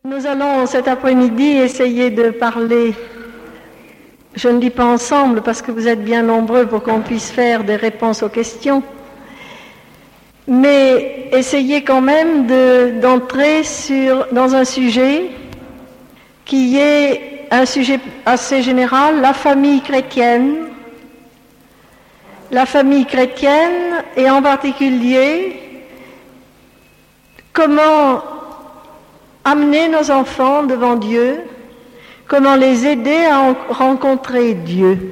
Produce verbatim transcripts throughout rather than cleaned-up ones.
Nous allons cet après-midi essayer de parler, je ne dis pas ensemble parce que vous êtes bien nombreux pour qu'on puisse faire des réponses aux questions, mais essayer quand même de, d'entrer sur, dans un sujet qui est un sujet assez général, la famille chrétienne, la famille chrétienne et en particulier comment amener nos enfants devant Dieu, comment les aider à rencontrer Dieu.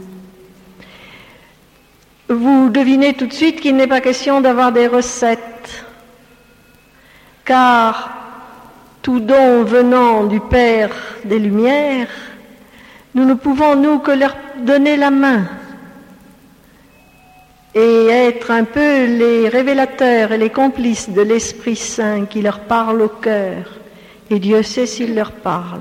Vous devinez tout de suite qu'il n'est pas question d'avoir des recettes, car tout don venant du Père des Lumières, nous ne pouvons nous que leur donner la main et être un peu les révélateurs et les complices de l'Esprit Saint qui leur parle au cœur. Et Dieu sait s'il leur parle.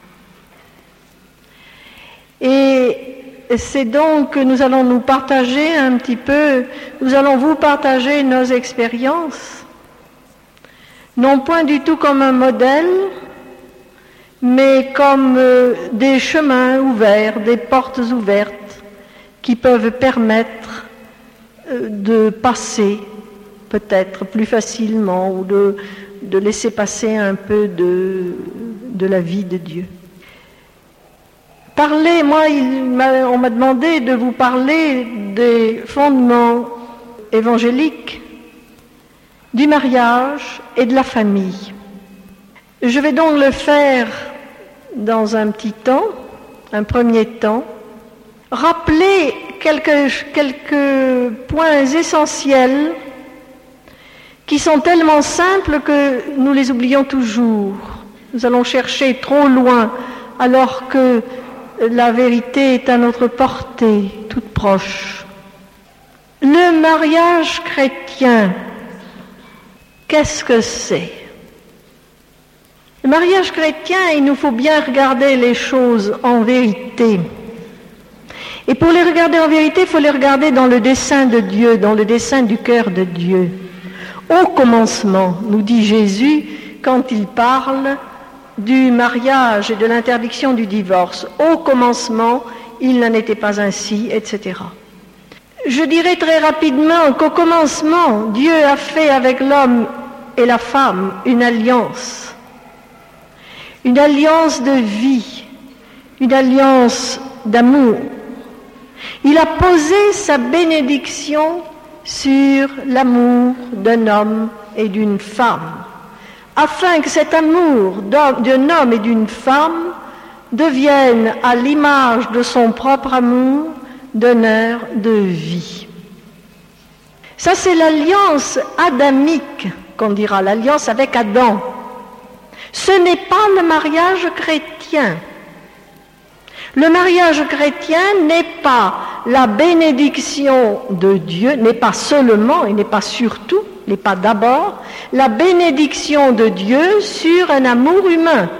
Et c'est donc que nous allons nous partager un petit peu, nous allons vous partager nos expériences, non point du tout comme un modèle, mais comme euh, des chemins ouverts, des portes ouvertes qui peuvent permettre euh, de passer peut-être plus facilement ou de de laisser passer un peu de, de la vie de Dieu. Parler, moi, il m'a, on m'a demandé de vous parler des fondements évangéliques, du mariage et de la famille. Je vais donc le faire dans un petit temps, un premier temps, rappeler quelques, quelques points essentiels qui sont tellement simples que nous les oublions toujours. Nous allons chercher trop loin alors que la vérité est à notre portée, toute proche. Le mariage chrétien, qu'est-ce que c'est? Le mariage chrétien, il nous faut bien regarder les choses en vérité. Et pour les regarder en vérité, il faut les regarder dans le dessein de Dieu, dans le dessein du cœur de Dieu. Au commencement, nous dit Jésus quand il parle du mariage et de l'interdiction du divorce. Au commencement, il n'en était pas ainsi, et cetera. Je dirais très rapidement qu'au commencement, Dieu a fait avec l'homme et la femme une alliance. Une alliance de vie, une alliance d'amour. Il a posé sa bénédiction sur l'amour d'un homme et d'une femme, afin que cet amour d'un homme et d'une femme devienne, à l'image de son propre amour, donneur de vie. Ça, c'est l'alliance adamique, qu'on dira, l'alliance avec Adam. Ce n'est pas le mariage chrétien. Le mariage chrétien n'est pas la bénédiction de Dieu, n'est pas seulement et n'est pas surtout, n'est pas d'abord, la bénédiction de Dieu sur un amour humain.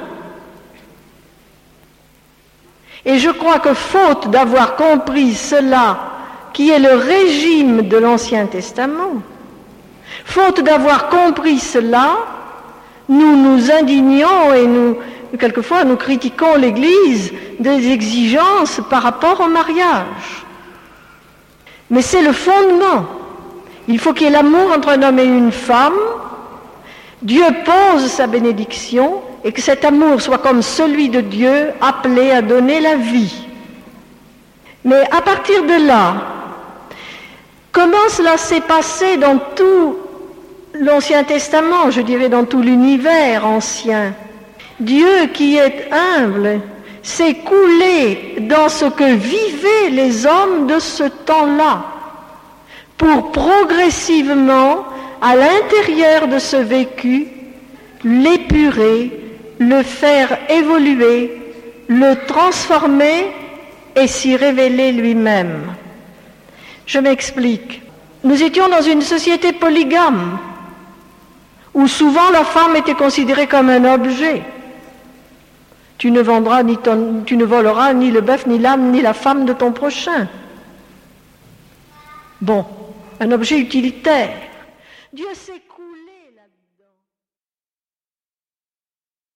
Et je crois que faute d'avoir compris cela, qui est le régime de l'Ancien Testament, faute d'avoir compris cela, nous nous indignons et nous quelquefois, nous critiquons l'Église des exigences par rapport au mariage. Mais c'est le fondement. Il faut qu'il y ait l'amour entre un homme et une femme. Dieu pose sa bénédiction et que cet amour soit comme celui de Dieu, appelé à donner la vie. Mais à partir de là, comment cela s'est passé dans tout l'Ancien Testament, je dirais dans tout l'univers ancien? Dieu qui est humble s'est coulé dans ce que vivaient les hommes de ce temps-là pour progressivement, à l'intérieur de ce vécu, l'épurer, le faire évoluer, le transformer et s'y révéler lui-même. Je m'explique. Nous étions dans une société polygame où souvent la femme était considérée comme un objet. Tu ne vendras ni ton, tu ne voleras ni le bœuf, ni l'âne, ni la femme de ton prochain. Bon, un objet utilitaire. Dieu sait